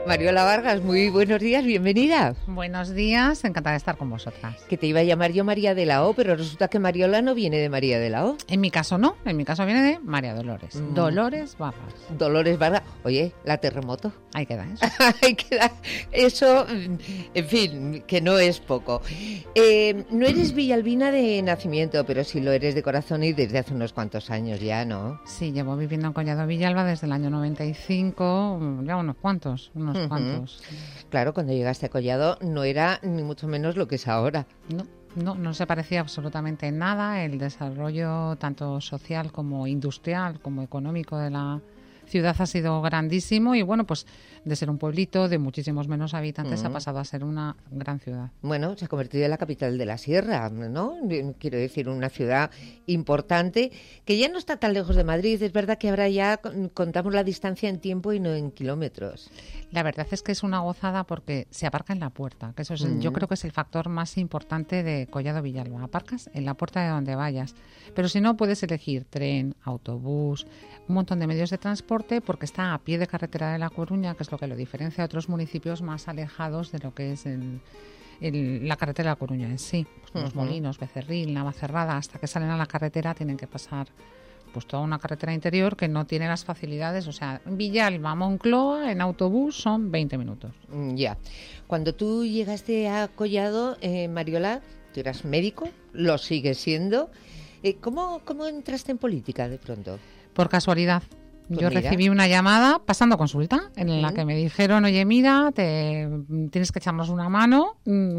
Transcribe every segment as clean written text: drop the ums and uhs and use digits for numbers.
Mariola Vargas, muy buenos días, bienvenida. Buenos días, encantada de estar con vosotras. Que te iba a llamar yo María de la O, pero resulta que Mariola no viene de María de la O. En mi caso no, en mi caso viene de María Dolores. Dolores Vargas. Dolores Vargas. Oye, la terremoto. Ahí queda eso. Ahí queda eso, en fin, que no es poco. No eres villalbina de nacimiento, pero sí lo eres de corazón y desde hace unos cuantos años ya, ¿no? Sí, llevo viviendo en Collado Villalba desde el año 95, ya unos cuantos. Claro, cuando llegaste a Collado no era ni mucho menos lo que es ahora. No se parecía absolutamente en nada. El desarrollo tanto social como industrial como económico de la ciudad ha sido grandísimo y bueno, pues de ser un pueblito de muchísimos menos habitantes ha pasado a ser una gran ciudad. Bueno, se ha convertido en la capital de la sierra, ¿no? Quiero decir, una ciudad importante que ya no está tan lejos de Madrid. Es verdad que ahora ya contamos la distancia en tiempo y no en kilómetros. La verdad es que es una gozada porque se aparca en la puerta, que eso es, yo creo que es el factor más importante de Collado Villalba. Aparcas en la puerta de donde vayas, pero si no puedes elegir tren, autobús, un montón de medios de transporte porque está a pie de carretera de La Coruña, que es lo que lo diferencia de otros municipios más alejados de lo que es la carretera de La Coruña en sí. Pues Los Molinos, Becerril, Navacerrada, hasta que salen a la carretera tienen que pasar pues toda una carretera interior que no tiene las facilidades. O sea, Villalba, Moncloa, en autobús son 20 minutos. Ya. Cuando tú llegaste a Collado, Mariola, tú eras médico, lo sigues siendo. ¿Cómo entraste en política de pronto? Por casualidad. Pues yo recibí una llamada pasando consulta en la que me dijeron, oye, mira, tienes que echarnos una mano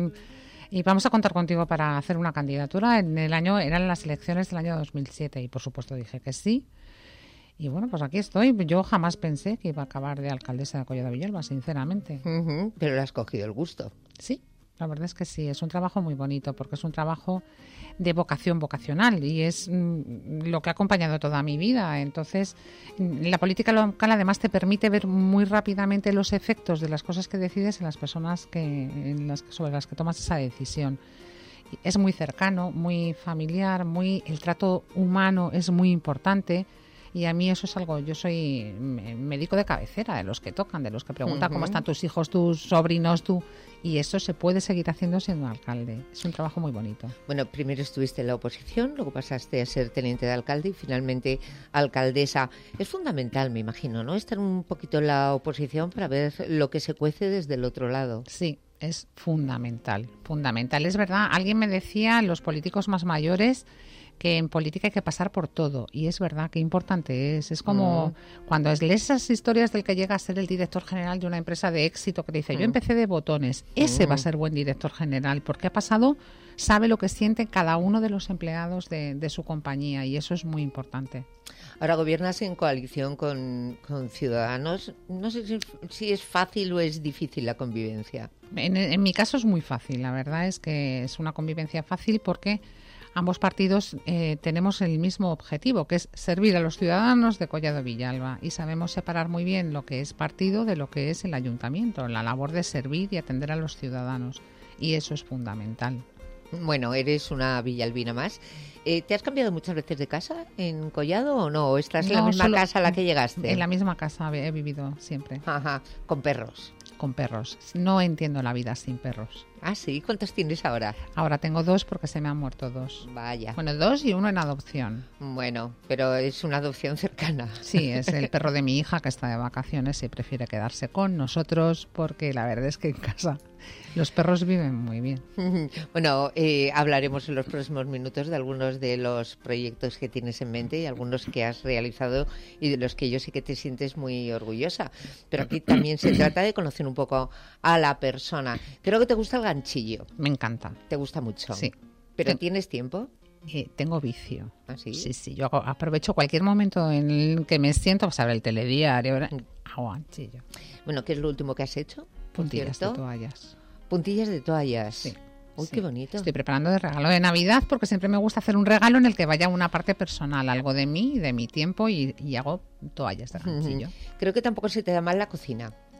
y vamos a contar contigo para hacer una candidatura. Eran las elecciones del año 2007 y por supuesto dije que sí. Y bueno, pues aquí estoy. Yo jamás pensé que iba a acabar de alcaldesa de Collado Villalba, sinceramente. Pero le has cogido el gusto. Sí, la verdad es que sí. Es un trabajo muy bonito porque es un trabajo de vocacional y es lo que ha acompañado toda mi vida. Entonces, la política local además te permite ver muy rápidamente los efectos de las cosas que decides en las personas sobre las que tomas esa decisión. Es muy cercano, muy familiar, el trato humano es muy importante. Y a mí eso es algo, yo soy médico de cabecera, de los que tocan, de los que preguntan cómo están tus hijos, tus sobrinos, y eso se puede seguir haciendo siendo alcalde. Es un trabajo muy bonito. Bueno, primero estuviste en la oposición, luego pasaste a ser teniente de alcalde y finalmente alcaldesa. Es fundamental, me imagino, ¿no? Estar un poquito en la oposición para ver lo que se cuece desde el otro lado. Sí, es fundamental. Es verdad, alguien me decía, los políticos más mayores, que en política hay que pasar por todo. Y es verdad, qué importante es. Es como cuando lees esas historias del que llega a ser el director general de una empresa de éxito que dice, yo empecé de botones. Ese va a ser buen director general porque ha pasado, sabe lo que siente cada uno de los empleados de su compañía y eso es muy importante. Ahora gobiernas en coalición con Ciudadanos. No sé si es fácil o es difícil la convivencia. En mi caso es muy fácil. La verdad es que es una convivencia fácil porque ambos partidos tenemos el mismo objetivo, que es servir a los ciudadanos de Collado Villalba y sabemos separar muy bien lo que es partido de lo que es el ayuntamiento, la labor de servir y atender a los ciudadanos y eso es fundamental. Bueno, eres una villalbina más. ¿Te has cambiado muchas veces de casa en Collado o no? ¿O estás en la misma casa a la que llegaste? En la misma casa he vivido siempre. Ajá, con perros. Con perros. No entiendo la vida sin perros. Ah, sí. ¿Cuántos tienes ahora? Ahora tengo 2 porque se me han muerto 2. Vaya. Bueno, 2 y 1 en adopción. Bueno, pero es una adopción cercana. Sí, es el perro de mi hija que está de vacaciones y prefiere quedarse con nosotros porque la verdad es que en casa los perros viven muy bien. Bueno, hablaremos en los próximos minutos de algunos de los proyectos que tienes en mente y algunos que has realizado y de los que yo sé que te sientes muy orgullosa. Pero aquí también se trata de conocer un poco a la persona. Creo que te gusta el ganchillo. Me encanta. ¿Te gusta mucho? Sí. ¿Pero tienes tiempo? Tengo vicio. ¿Ah, sí? Sí. Yo aprovecho cualquier momento en el que me siento, pues a ver el telediario, hago ganchillo. Bueno, ¿qué es lo último que has hecho? Puntillas de toallas. Puntillas de toallas. Sí. Uy, qué bonito. Estoy preparando de regalo de Navidad porque siempre me gusta hacer un regalo en el que vaya una parte personal, algo de mí, de mi tiempo y hago toallas de ganchillo. Creo que tampoco se te da mal la cocina.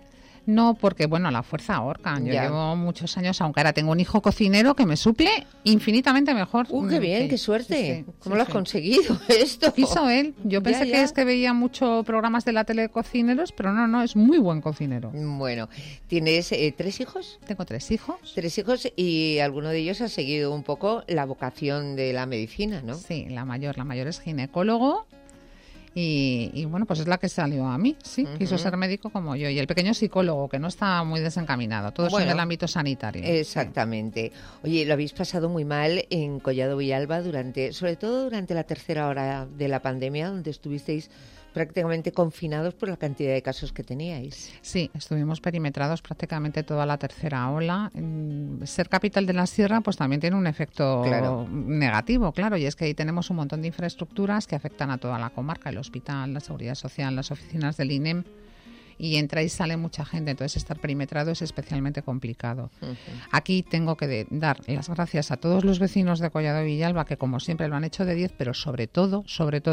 No, porque bueno, la fuerza ahorca. Yo Ya. llevo muchos años, aunque ahora tengo un hijo cocinero que me suple infinitamente mejor. ¡Qué bien, Sí, qué suerte! sí, sí, ¿Cómo lo has sí. conseguido esto? Hizo él. Yo Ya, pensé ya. que es que veía muchos programas de la tele de cocineros, pero no, es muy buen cocinero. Bueno, ¿tienes 3 hijos? Tengo 3 hijos. 3 hijos y alguno de ellos ha seguido un poco la vocación de la medicina, ¿no? Sí, la mayor es ginecólogo y bueno, pues es la que salió a mí, sí, quiso ser médico como yo. Y el pequeño psicólogo, que no está muy desencaminado, todo eso en Bueno, el ámbito sanitario. Exactamente. Oye, lo habéis pasado muy mal en Collado Villalba sobre todo durante la tercera hora de la pandemia, donde estuvisteis prácticamente confinados por la cantidad de casos que teníais. Sí, estuvimos perimetrados prácticamente toda la tercera ola. Ser capital de la sierra pues también tiene un efecto negativo, claro, y es que ahí tenemos un montón de infraestructuras que afectan a toda la comarca, el hospital, la seguridad social, las oficinas del INEM, y entra y sale mucha gente, entonces estar perimetrado es especialmente complicado. Aquí tengo que dar las gracias a todos los vecinos de Collado Villalba, que como siempre lo han hecho de 10, pero sobre todo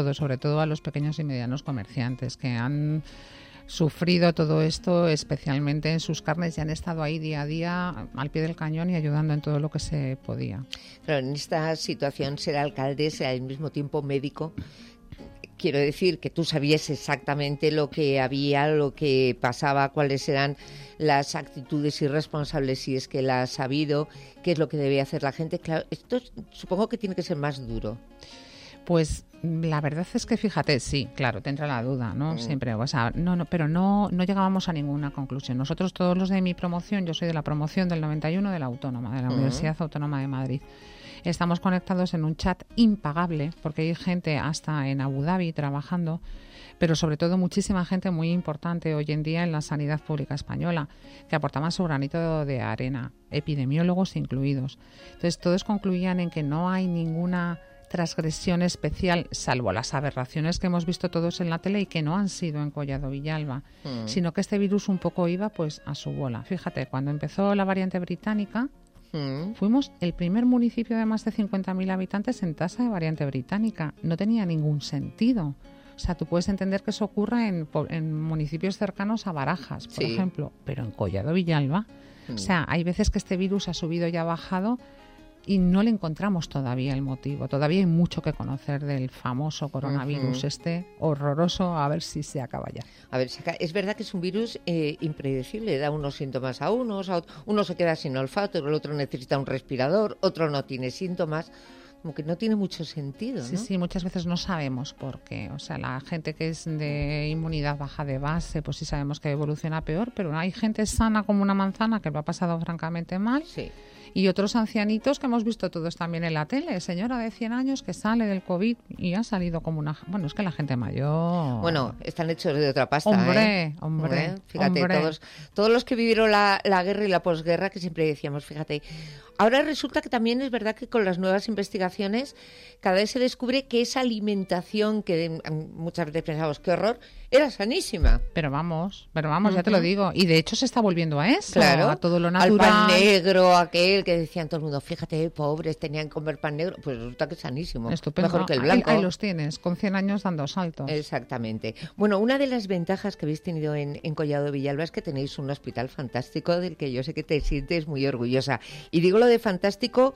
a los pequeños y medianos comerciantes que han sufrido todo esto especialmente en sus carnes y han estado ahí día a día al pie del cañón y ayudando en todo lo que se podía. Claro, en esta situación ser alcalde, ser al mismo tiempo médico, quiero decir que tú sabías exactamente lo que había, lo que pasaba, cuáles eran las actitudes irresponsables, si es que las ha habido, qué es lo que debe hacer la gente. Claro, esto supongo que tiene que ser más duro. Pues la verdad es que fíjate, sí, claro, te entra la duda, ¿no? Siempre, o sea, pero no llegábamos a ninguna conclusión. Nosotros todos los de mi promoción, yo soy de la promoción del 91 de la Autónoma, de la Universidad Autónoma de Madrid. Estamos conectados en un chat impagable, porque hay gente hasta en Abu Dhabi trabajando, pero sobre todo muchísima gente muy importante hoy en día en la sanidad pública española, que aportaban su granito de arena, epidemiólogos incluidos. Entonces todos concluían en que no hay ninguna transgresión especial, salvo las aberraciones que hemos visto todos en la tele y que no han sido en Collado Villalba, sino que este virus un poco iba pues a su bola. Fíjate, cuando empezó la variante británica, fuimos el primer municipio de más de 50.000 habitantes en tasa de variante británica. No tenía ningún sentido. O sea, tú puedes entender que eso ocurra en municipios cercanos a Barajas, por ejemplo, pero en Collado Villalba. O sea, hay veces que este virus ha subido y ha bajado y no le encontramos todavía el motivo. Todavía hay mucho que conocer del famoso coronavirus este horroroso, a ver si se acaba ya. A ver, es verdad que es un virus impredecible, da unos síntomas a unos, uno se queda sin olfato, el otro necesita un respirador, otro no tiene síntomas. Como que no tiene mucho sentido, ¿no? Sí, muchas veces no sabemos por qué. O sea, la gente que es de inmunidad baja de base, pues sí sabemos que evoluciona peor, pero hay gente sana como una manzana que lo ha pasado francamente mal. Sí. Y otros ancianitos que hemos visto todos también en la tele. Señora de 100 años que sale del COVID y ha salido como una... Bueno, es que la gente mayor... Bueno, están hechos de otra pasta, Hombre. Fíjate, todos los que vivieron la guerra y la posguerra, que siempre decíamos, fíjate... Ahora resulta que también es verdad que con las nuevas investigaciones cada vez se descubre que esa alimentación que muchas veces pensamos, qué horror, era sanísima. Pero vamos, ya te lo digo. Y de hecho se está volviendo a eso, claro, a todo lo natural. Al pan negro, aquel que decían todo el mundo, fíjate, pobres, tenían que comer pan negro. Pues resulta que es sanísimo. Estupendo. Mejor que el blanco. Ahí los tienes, con 100 años dando saltos. Exactamente. Bueno, una de las ventajas que habéis tenido en Collado Villalba es que tenéis un hospital fantástico del que yo sé que te sientes muy orgullosa. Y digo lo de fantástico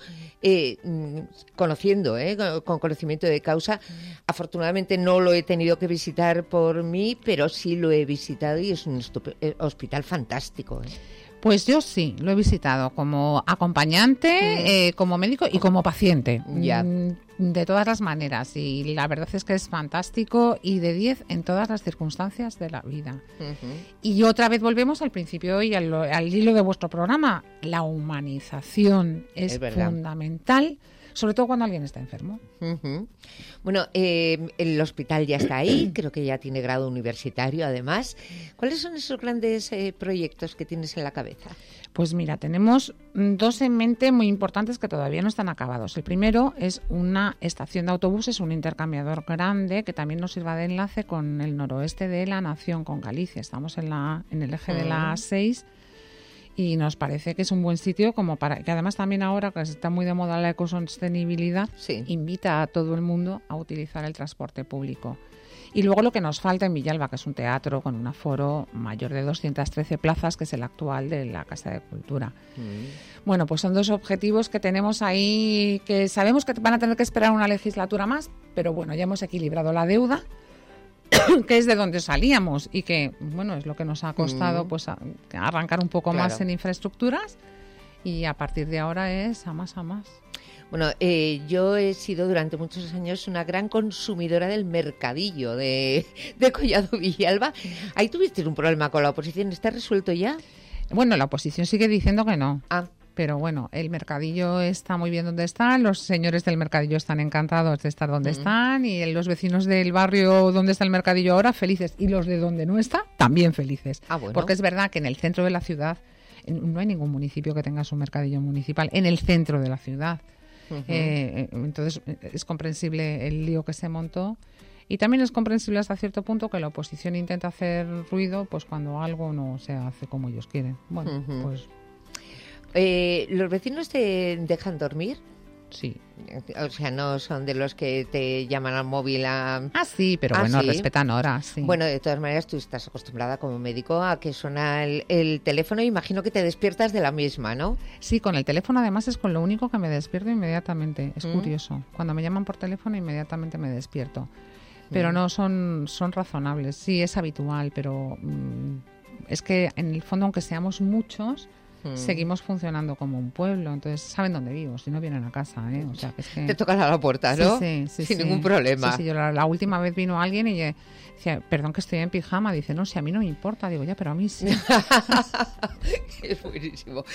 conociendo, con conocimiento de causa. Afortunadamente no lo he tenido que visitar por mí, pero sí lo he visitado y es un hospital fantástico. Pues yo sí, lo he visitado como acompañante, como médico y como paciente. Ya. De todas las maneras. Y la verdad es que es fantástico y de 10 en todas las circunstancias de la vida. Y otra vez volvemos al principio y al hilo de vuestro programa. La humanización es fundamental, sobre todo cuando alguien está enfermo. Bueno, el hospital ya está ahí, creo que ya tiene grado universitario además. ¿Cuáles son esos grandes proyectos que tienes en la cabeza? Pues mira, tenemos 2 en mente muy importantes que todavía no están acabados. El primero es una estación de autobuses, un intercambiador grande que también nos sirva de enlace con el noroeste de la nación, con Galicia. Estamos en el eje de la A6 y nos parece que es un buen sitio como para que además también ahora que está muy de moda la ecosostenibilidad, invita a todo el mundo a utilizar el transporte público. Y luego lo que nos falta en Villalba, que es un teatro con un aforo mayor de 213 plazas, que es el actual de la Casa de Cultura. Bueno, pues son 2 objetivos que tenemos ahí, que sabemos que van a tener que esperar una legislatura más, pero bueno, ya hemos equilibrado la deuda, que es de donde salíamos y que, bueno, es lo que nos ha costado pues arrancar un poco más en infraestructuras, y a partir de ahora es a más. Bueno, yo he sido durante muchos años una gran consumidora del mercadillo de Collado Villalba. Ahí tuvisteis un problema con la oposición, ¿está resuelto ya? Bueno, la oposición sigue diciendo que no. Ah. Pero bueno, el mercadillo está muy bien donde está, los señores del mercadillo están encantados de estar donde están, y los vecinos del barrio donde está el mercadillo ahora felices, y los de donde no está también felices. Bueno. Porque es verdad que en el centro de la ciudad no hay ningún municipio que tenga su mercadillo municipal, en el centro de la ciudad. Entonces es comprensible el lío que se montó, y también es comprensible hasta cierto punto que la oposición intenta hacer ruido pues cuando algo no se hace como ellos quieren. Bueno, pues... ¿Los vecinos te dejan dormir? Sí. O sea, no son de los que te llaman al móvil a... Ah, sí, pero bueno, ¿sí? Respetan horas, sí. Bueno, de todas maneras, tú estás acostumbrada como médico a que suena el teléfono, y imagino que te despiertas de la misma, ¿no? Sí, con el teléfono además es con lo único que me despierto inmediatamente. Es curioso. Cuando me llaman por teléfono, inmediatamente me despierto. Pero no son razonables. Sí, es habitual, pero es que en el fondo, aunque seamos muchos... seguimos funcionando como un pueblo, entonces saben dónde vivo, si no vienen a casa, ¿eh? O sea, que es que... Te tocan a la puerta, ¿no? Sí, sin ningún problema. Sí, yo la última vez vino alguien y decía, perdón que estoy en pijama, dice, no, si a mí no me importa, digo, ya, pero a mí sí. Es buenísimo.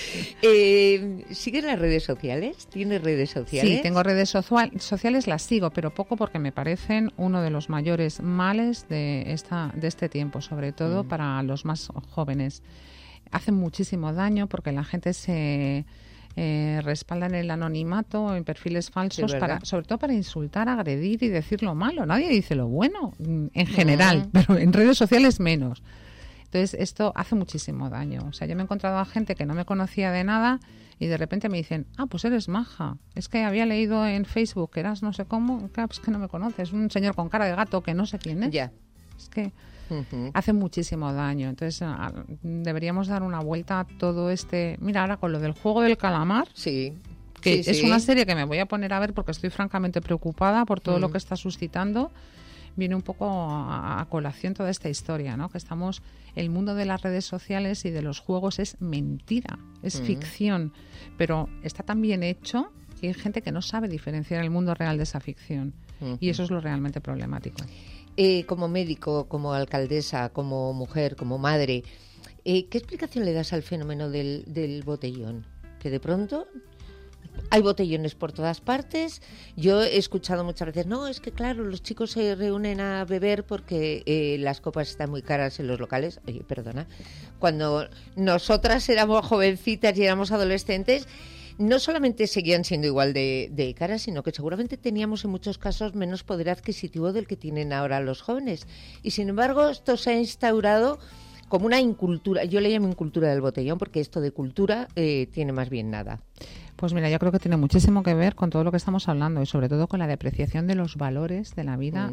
¿Sigues las redes sociales? ¿Tienes redes sociales? Sí, tengo redes sociales, las sigo, pero poco, porque me parecen uno de los mayores males de este tiempo, sobre todo para los más jóvenes. Hacen muchísimo daño porque la gente se respalda en el anonimato, en perfiles falsos, sobre todo para insultar, agredir y decir lo malo. Nadie dice lo bueno, en general, pero en redes sociales menos. Entonces, esto hace muchísimo daño. O sea, yo me he encontrado a gente que no me conocía de nada y de repente me dicen, pues eres maja. Es que había leído en Facebook que eras no sé cómo. Claro, pues que no me conoces. Un señor con cara de gato que no sé quién es. Ya. Es que... hace muchísimo daño. Entonces deberíamos dar una vuelta a todo este... Mira, ahora con lo del juego del calamar, que es una serie que me voy a poner a ver porque estoy francamente preocupada por todo lo que está suscitando. Viene un poco a colación toda esta historia, ¿no? Que el mundo de las redes sociales y de los juegos es mentira, es ficción, pero está tan bien hecho que hay gente que no sabe diferenciar el mundo real de esa ficción, y eso es lo realmente problemático. Como médico, como alcaldesa, como mujer, como madre, ¿qué explicación le das al fenómeno del botellón? Que de pronto hay botellones por todas partes. Yo he escuchado muchas veces, no, es que claro, los chicos se reúnen a beber porque las copas están muy caras en los locales. Oye, perdona, cuando nosotras éramos jovencitas y éramos adolescentes, no solamente seguían siendo igual de caras, sino que seguramente teníamos en muchos casos menos poder adquisitivo del que tienen ahora los jóvenes. Y sin embargo, esto se ha instaurado como una incultura. Yo le llamo incultura del botellón, porque esto de cultura tiene más bien nada. Pues mira, yo creo que tiene muchísimo que ver con todo lo que estamos hablando, y sobre todo con la depreciación de los valores de la vida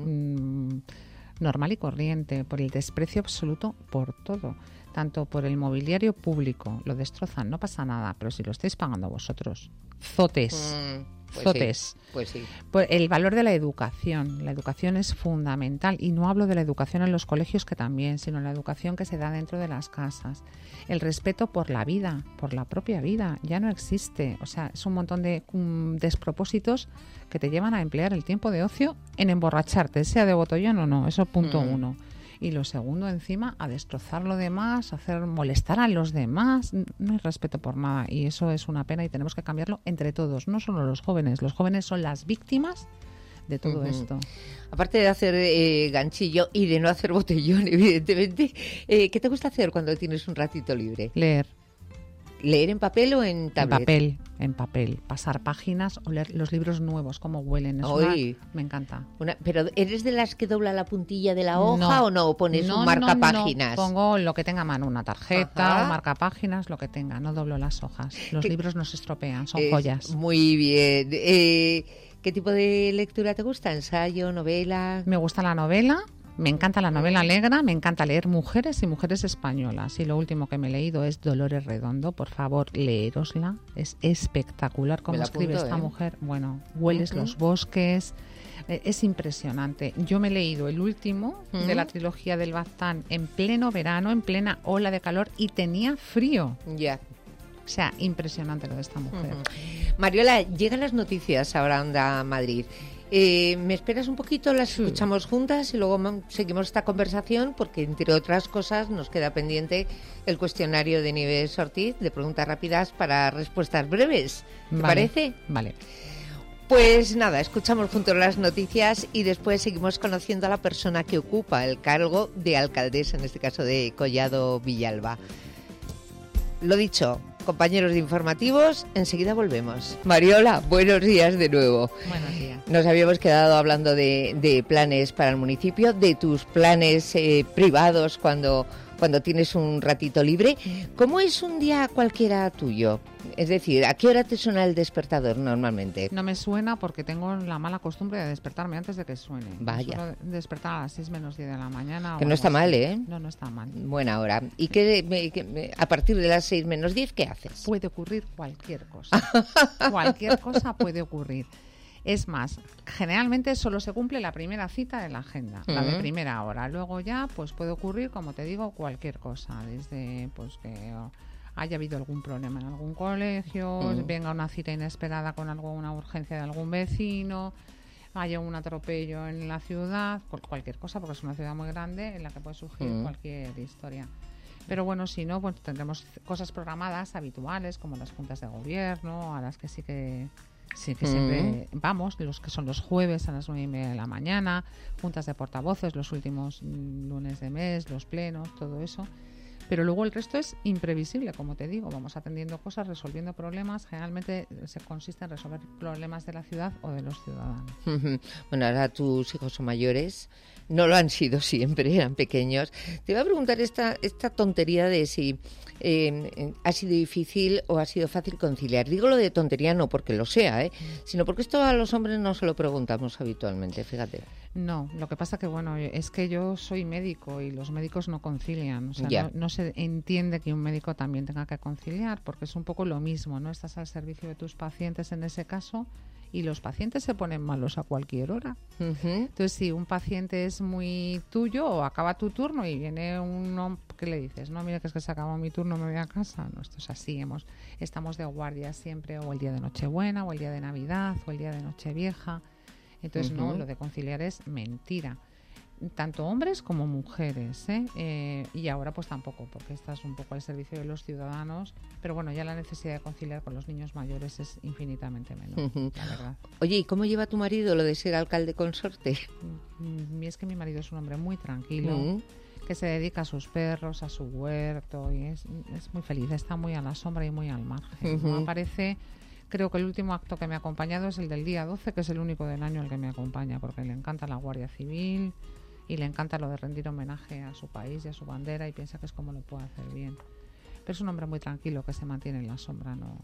normal y corriente, por el desprecio absoluto por todo. Tanto por el mobiliario público, lo destrozan, no pasa nada, pero si lo estáis pagando vosotros, zotes. Pues sí. Por el valor de la educación es fundamental, y no hablo de la educación en los colegios, que también, sino la educación que se da dentro de las casas. El respeto por la vida, por la propia vida, ya no existe. O sea, es un montón de despropósitos que te llevan a emplear el tiempo de ocio en emborracharte, sea de botellón o no, eso punto uno. Y lo segundo, encima, a destrozar lo demás, molestar a los demás. No hay respeto por nada, y eso es una pena, y tenemos que cambiarlo entre todos, no solo los jóvenes. Los jóvenes son las víctimas de todo esto. Aparte de hacer ganchillo y de no hacer botellón, evidentemente, ¿qué te gusta hacer cuando tienes un ratito libre? Leer. ¿Leer en papel o en tablet? En papel. Pasar páginas o leer los libros nuevos, cómo huelen. Me encanta. ¿Pero eres de las que dobla la puntilla de la hoja o no? ¿O pones un marcapáginas? No, pongo lo que tenga a mano, una tarjeta, un marcapáginas, lo que tenga. No doblo las hojas. Los libros no se estropean, son joyas. Muy bien. ¿Qué tipo de lectura te gusta? ¿Ensayo, novela? Me gusta la novela. Me encanta la novela negra, me encanta leer mujeres y mujeres españolas. Y lo último que me he leído es Dolores Redondo. Por favor, leérosla. Es espectacular cómo escribe esta mujer. Bueno, hueles los bosques. Es impresionante. Yo me he leído el último de la trilogía del Baztán en pleno verano, en plena ola de calor, y tenía frío. Ya. O sea, impresionante lo de esta mujer. Mariola, llegan las noticias ahora a Onda Madrid. ¿Me esperas un poquito? Las escuchamos juntas y luego seguimos esta conversación, porque entre otras cosas nos queda pendiente el cuestionario de Nieves Ortiz de preguntas rápidas para respuestas breves. ¿Te parece? Vale. Pues nada, escuchamos juntos las noticias y después seguimos conociendo a la persona que ocupa el cargo de alcaldesa, en este caso de Collado Villalba. Lo dicho, compañeros de informativos, enseguida volvemos. Mariola, buenos días de nuevo. Buenos días. Nos habíamos quedado hablando de planes para el municipio, de tus planes privados cuando tienes un ratito libre. ¿Cómo es un día cualquiera tuyo? Es decir, ¿a qué hora te suena el despertador normalmente? No me suena porque tengo la mala costumbre de despertarme antes de que suene. Vaya. Suelo despertar a las 6 menos 10 de la mañana. Que no está mal, ¿eh? No está mal. Buena hora. ¿Y a partir de las 6 menos 10 qué haces? Puede ocurrir cualquier cosa. Cualquier cosa puede ocurrir. Es más, generalmente solo se cumple la primera cita de la agenda, la de primera hora. Luego ya pues puede ocurrir, como te digo, cualquier cosa. Desde pues que haya habido algún problema en algún colegio, venga una cita inesperada con alguna urgencia de algún vecino, haya un atropello en la ciudad, cualquier cosa, porque es una ciudad muy grande en la que puede surgir cualquier historia. Pero bueno, si no, pues tendremos cosas programadas habituales, como las juntas de gobierno, a las que sí que siempre vamos, los que son los jueves a las 9:30 de la mañana, juntas de portavoces los últimos lunes de mes, los plenos, todo eso. Pero luego el resto es imprevisible, como te digo, vamos atendiendo cosas, resolviendo problemas. Generalmente se consiste en resolver problemas de la ciudad o de los ciudadanos. Bueno, ahora tus hijos son mayores, no lo han sido siempre, eran pequeños. Te voy a preguntar esta tontería de si ha sido difícil o ha sido fácil conciliar. Digo lo de tontería no porque lo sea, sino porque esto a los hombres no se lo preguntamos habitualmente, fíjate. No, lo que pasa que bueno, es que yo soy médico y los médicos no concilian, o sea, no se entiende que un médico también tenga que conciliar, porque es un poco lo mismo, ¿no? Estás al servicio de tus pacientes en ese caso y los pacientes se ponen malos a cualquier hora. Entonces, si un paciente es muy tuyo o acaba tu turno y viene uno, ¿qué le dices? No, mira que es que se acabó mi turno, me voy a casa. No, esto es así, estamos de guardia siempre, o el día de Nochebuena, o el día de Navidad, o el día de Nochevieja. Entonces, no, lo de conciliar es mentira. Tanto hombres como mujeres, y ahora pues tampoco, porque estás un poco al servicio de los ciudadanos, pero bueno, ya la necesidad de conciliar con los niños mayores es infinitamente menor, la verdad. Oye, ¿y cómo lleva tu marido lo de ser alcalde consorte? Es que mi marido es un hombre muy tranquilo, que se dedica a sus perros, a su huerto, y es muy feliz, está muy a la sombra y muy al margen. No aparece. Creo que el último acto que me ha acompañado es el del día 12, que es el único del año el que me acompaña, porque le encanta la Guardia Civil y le encanta lo de rendir homenaje a su país y a su bandera, y piensa que es como lo puede hacer bien. Pero es un hombre muy tranquilo que se mantiene en la sombra, ¿no?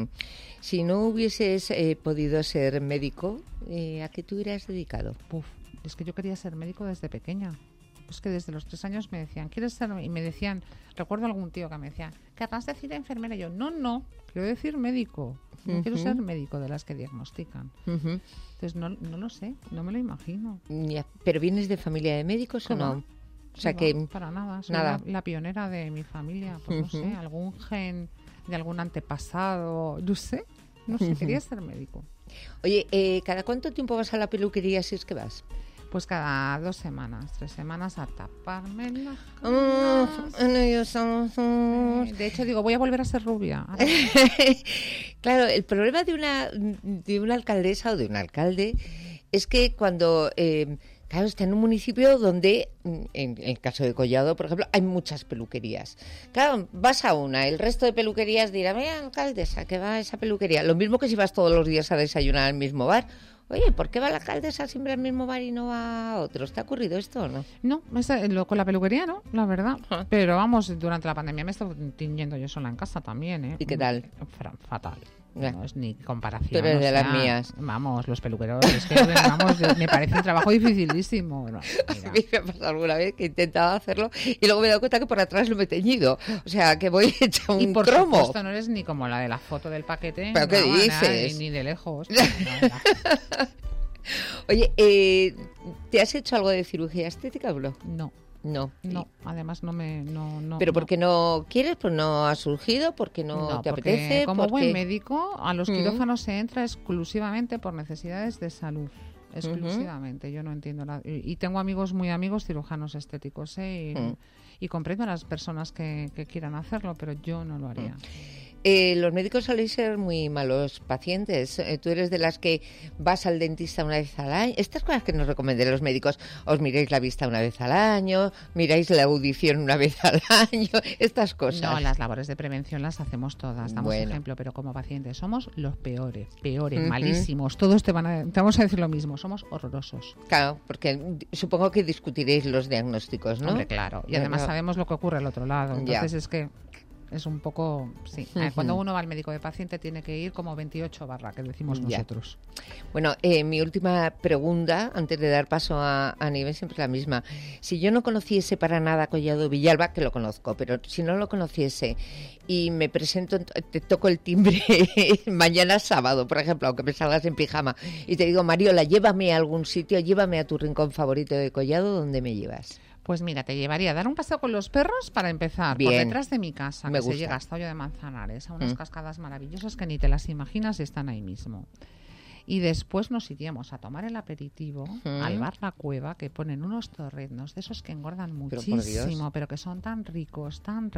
Si no hubieses podido ser médico, ¿a qué te hubieras dedicado? Es que yo quería ser médico desde pequeña. Es que desde los 3 años me decían, ¿quieres ser? Y me decían, recuerdo algún tío que me decía, ¿querrás decir enfermera? Y yo, no, quiero decir médico. No quiero ser médico de las que diagnostican. Entonces no lo sé, no me lo imagino. ¿Pero vienes de familia de médicos o no? O sea que para nada, soy nada. La pionera de mi familia, pues no sé, algún gen de algún antepasado, no sé, quería ser médico. Oye, ¿cada cuánto tiempo vas a la peluquería si es que vas? Pues cada 2 semanas, 3 semanas a taparme las canas. De hecho, digo, voy a volver a ser rubia. Claro, el problema de una alcaldesa o de un alcalde es que cuando claro, está en un municipio donde, en el caso de Collado, por ejemplo, hay muchas peluquerías. Claro, vas a una, el resto de peluquerías dirán, mira, alcaldesa, que va a esa peluquería. Lo mismo que si vas todos los días a desayunar al mismo bar. Oye, ¿por qué va la alcaldesa siempre al mismo bar y no va a otros? ¿Te ha ocurrido esto o no? No, con la peluquería no, la verdad. Pero vamos, durante la pandemia me he estado tiñendo yo sola en casa también, ¿eh? ¿Y qué tal? Fatal. no es ni comparación. Tú eres de las mías. Vamos, los peluqueros, es que, vamos, me parece un trabajo dificilísimo. No, a mí me ha pasado alguna vez que he intentado hacerlo y luego me he dado cuenta que por atrás lo me he teñido. O sea, que voy hecha un y por cromo. Supuesto, no eres ni como la de la foto del paquete. ¿Pero qué dices? Ni de lejos. Oye, ¿te has hecho algo de cirugía estética, Blo? No, además no. ¿Pero porque no quieres? ¿Pues no ha surgido? ¿Porque no te apetece? Como buen médico, a los quirófanos se entra exclusivamente por necesidades de salud. Exclusivamente, yo no entiendo nada. Y tengo muy amigos cirujanos estéticos, y comprendo a las personas que quieran hacerlo, pero yo no lo haría. Los médicos soléis ser muy malos pacientes. Tú eres de las que vas al dentista una vez al año. Estas cosas que nos recomiendan los médicos. Os miráis la vista una vez al año, miráis la audición una vez al año, estas cosas. No, las labores de prevención las hacemos todas, damos ejemplo, pero como pacientes somos los peores, malísimos. Todos te vamos a decir lo mismo, somos horrorosos. Claro, porque supongo que discutiréis los diagnósticos, ¿no? Hombre, claro, y además sabemos lo que ocurre al otro lado, entonces es que es un poco, sí. Cuando uno va al médico de paciente tiene que ir como 28 barra, que decimos nosotros. Bueno, mi última pregunta, antes de dar paso a Nieves, siempre es la misma. Si yo no conociese para nada Collado Villalba, que lo conozco, pero si no lo conociese y me presento, te toco el timbre mañana sábado, por ejemplo, aunque me salgas en pijama, y te digo, Mariola, llévame a algún sitio, llévame a tu rincón favorito de Collado, ¿dónde me llevas? Pues mira, te llevaría a dar un paseo con los perros para empezar, por detrás de mi casa, que se llega hasta Hoyo de Manzanares, a unas cascadas maravillosas que ni te las imaginas y están ahí mismo. Y después nos iríamos a tomar el aperitivo al bar La Cueva, que ponen unos torreznos de esos que engordan muchísimo, pero que son tan ricos,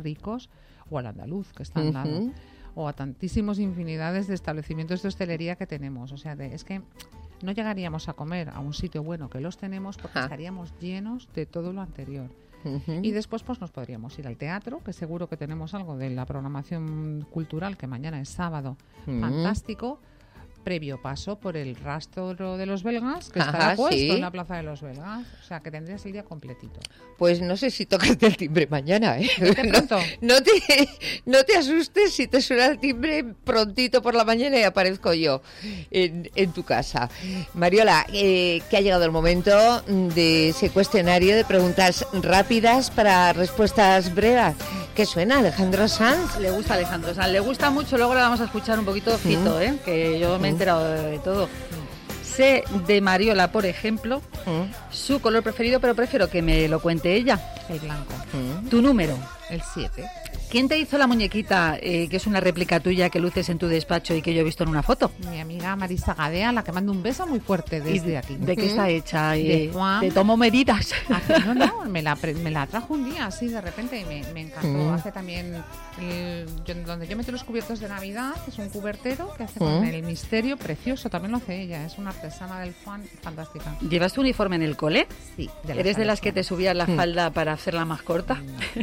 o al andaluz, que está al lado, o a tantísimos infinidades de establecimientos de hostelería que tenemos. O sea, es que no llegaríamos a comer a un sitio bueno que los tenemos porque estaríamos llenos de todo lo anterior. Y después pues nos podríamos ir al teatro, que seguro que tenemos algo de la programación cultural, que mañana es sábado, fantástico. Previo paso por el rastro de los belgas, que estará puesto en la plaza de los belgas. O sea, que tendrías el día completito. Pues no sé si tocarte el timbre mañana, ¿eh? No te asustes si te suena el timbre prontito por la mañana y aparezco yo en tu casa. Mariola, que ha llegado el momento de ese cuestionario de preguntas rápidas para respuestas breves. ¿Qué suena, Alejandro Sanz? Le gusta Alejandro Sanz, le gusta mucho. Luego le vamos a escuchar un poquito Fito, que yo me he enterado de todo. Sé de Mariola, por ejemplo, su color preferido, pero prefiero que me lo cuente ella. El blanco. Tu número. El 7. ¿Quién te hizo la muñequita, que es una réplica tuya que luces en tu despacho y que yo he visto en una foto? Mi amiga Marisa Gadea, a la que mando un beso muy fuerte desde aquí. ¿De qué está hecha? De Juan. ¿Te tomo medidas? No, me la trajo un día así de repente y me encantó. Hace también, donde yo meto los cubiertos de Navidad, es un cubertero que hace con el misterio precioso, también lo hace ella, es una artesana del Juan fantástica. ¿Llevas tu uniforme en el cole? Sí. ¿Eres de las que te subías la falda para hacerla más corta? No.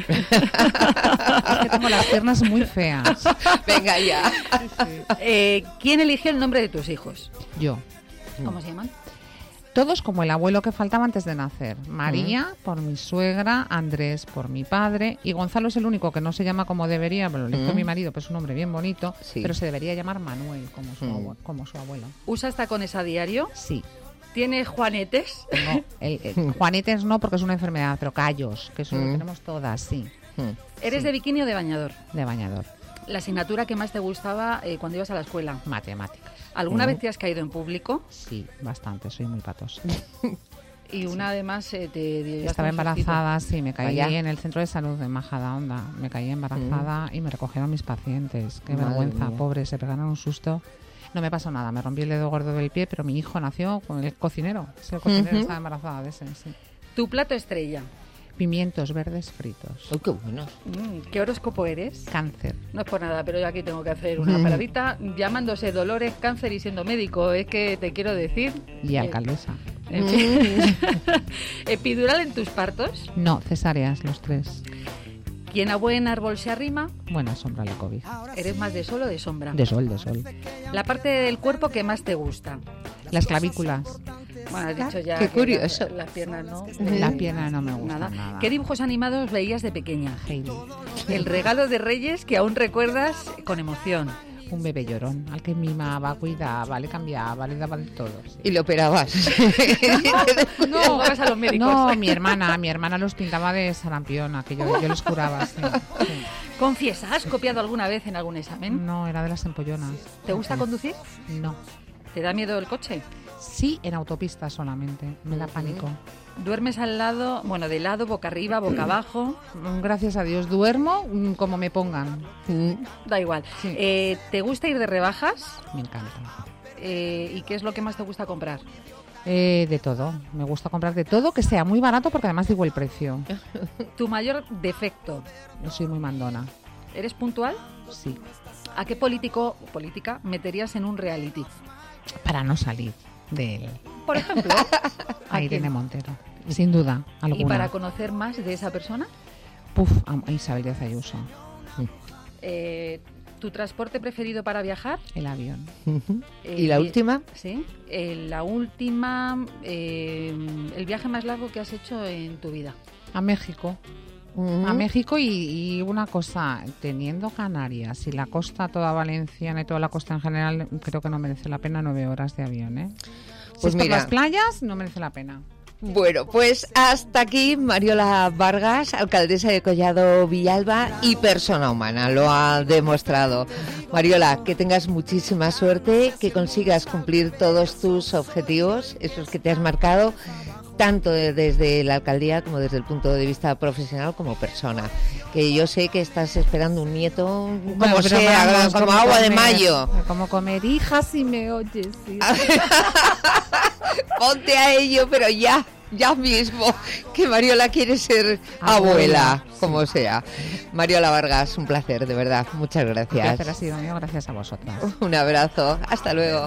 Es que tengo las piernas muy feas. Venga ya. Sí. ¿Quién eligió el nombre de tus hijos? Yo. ¿Cómo se llaman? Todos como el abuelo que faltaba antes de nacer. María por mi suegra, Andrés por mi padre y Gonzalo es el único que no se llama como debería, pero lo eligió mi marido, pues es un nombre bien bonito, pero se debería llamar Manuel como su abuelo. ¿Usas tacones a diario? Sí. ¿Tienes juanetes? No, juanetes no porque es una enfermedad, pero callos, que eso lo tenemos todas, sí. ¿Eres de bikini o de bañador? De bañador. ¿La asignatura que más te gustaba cuando ibas a la escuela? Matemáticas. ¿Alguna vez te has caído en público? Sí, bastante, soy muy patosa. Y una además estaba embarazada, sí, me caí en el centro de salud de Majadahonda. Me caí embarazada y me recogieron mis pacientes. Qué vergüenza, pobre, se pegaron un susto. No me pasó nada, me rompí el dedo gordo del pie, pero mi hijo nació con el cocinero. El cocinero estaba embarazada de ese, sí. ¿Tu plato estrella? Pimientos verdes fritos. ¡Oh, qué bueno! ¿Qué horóscopo eres? Cáncer. No es por nada, pero yo aquí tengo que hacer una paradita. Llamándose Dolores Cáncer y siendo médico, es que te quiero decir... Y alcaldesa. En fin. ¿Epidural en tus partos? No, cesáreas, los 3. ¿Quién a buen árbol se arrima? Buena sombra la COVID. ¿Eres más de sol o de sombra? De sol, de sol. ¿La parte del cuerpo que más te gusta? Las clavículas. Bueno, has dicho ya. Qué curioso. Las piernas no. La pierna no me gusta nada. ¿Qué dibujos animados veías de pequeña? Heidi. El regalo de Reyes que aún recuerdas con emoción. un bebé llorón, al que mimaba, cuidaba, le cambiaba, le daba de todo. Sí. Y lo operabas. No, Vas a los médicos. no, mi hermana los pintaba de sarampión, que yo les curaba. Sí. Confiesa, ¿has copiado alguna vez en algún examen? No, era de las empollonas. ¿Te gusta conducir? No. ¿Te da miedo el coche? Sí, en autopista solamente, me da pánico. ¿Duermes al lado, de lado, boca arriba, boca abajo? Gracias a Dios, duermo como me pongan. Da igual. Sí. ¿Te gusta ir de rebajas? Me encanta. ¿Y qué es lo que más te gusta comprar? De todo. Me gusta comprar de todo, que sea muy barato, porque además digo el precio. ¿Tu mayor defecto? Yo soy muy mandona. ¿Eres puntual? Sí. ¿A qué político o política meterías en un reality? Para no salir de él. Por ejemplo, A Irene Montero. Sin duda, alguna. ¿y para conocer más de esa persona? A Isabel Díaz Ayuso. ¿Tu transporte preferido para viajar? El avión. ¿Y la última? Sí. La última, el viaje más largo que has hecho en tu vida. A México. A México y una cosa, teniendo Canarias y la costa toda valenciana y toda la costa en general, creo que no merece la pena 9 horas de avión, ¿eh? Pues si es por mira, las playas, no merece la pena. Bueno, pues hasta aquí Mariola Vargas, alcaldesa de Collado Villalba y persona humana, lo ha demostrado. Mariola, que tengas muchísima suerte, que consigas cumplir todos tus objetivos, esos que te has marcado, tanto desde la alcaldía como desde el punto de vista profesional como persona. Que yo sé que estás esperando un nieto como sea, como agua de mayo. Como comer, hija, si me oyes. Sí. Ponte a ello, pero ya mismo, que Mariola quiere ser abuela, como sea. Mariola Vargas, un placer, de verdad. Muchas gracias. Un placer ha sido mío, gracias a vosotras. Un abrazo. Hasta luego.